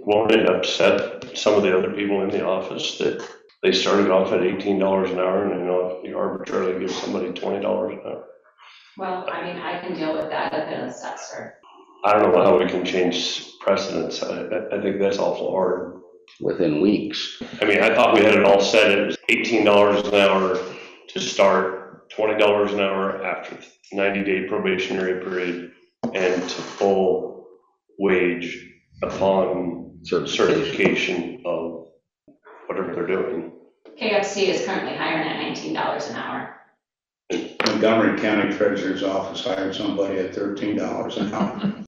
won't it upset some of the other people in the office that they started off at $18 an hour and I know if you arbitrarily give somebody $20 an hour? Well, I mean, I can deal with that as an assessor. I don't know how we can change precedents. I think that's awful hard. Within weeks. I mean, I thought we had it all set. It was $18 an hour to start, $20 an hour after 90-day probationary period, and to full wage upon certification of whatever they're doing. KFC is currently hiring at $19 an hour. Montgomery County Treasurer's Office hired somebody at $13 an hour.